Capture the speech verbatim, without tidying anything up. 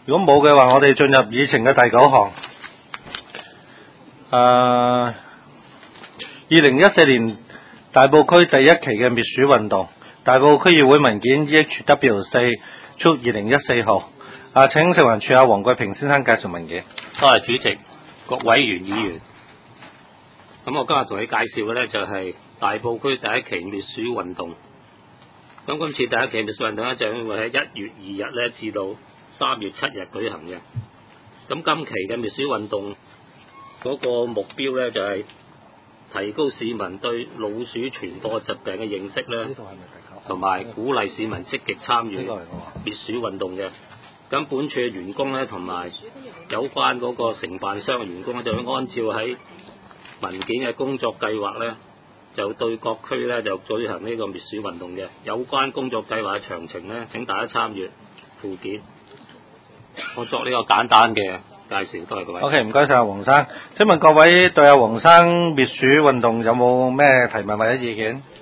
如果冇嘅話，我哋進入議程嘅第九項。誒，二零一四年大埔區第一期嘅滅鼠運動，大埔區議會文件 E H W 四速二零一四號。啊，請食環署阿黃貴平先生介紹文件。 多謝主席，各委員議員。咁我今日同你介紹嘅咧就係大埔區第一期滅鼠運動。咁今次第一期滅鼠運動咧就會喺一月二日咧至到三月七日舉行嘅。咁今期嘅滅鼠運動嗰個目標咧就係提高市民對老鼠傳播疾病嘅認識咧，同埋鼓勵市民積極參與滅鼠運動嘅。咁本處嘅員工咧同埋有關嗰個承辦商嘅員工咧，就會按照喺文件嘅工作計劃咧，就對各區咧就舉行呢個滅鼠運動嘅。有關工作計劃嘅詳情咧，請大家參閱附件。我作呢個簡單嘅介紹，多謝各位。 OK， 唔該晒黃生。請問各位對阿黃生滅鼠運動有冇咩提問或者意見？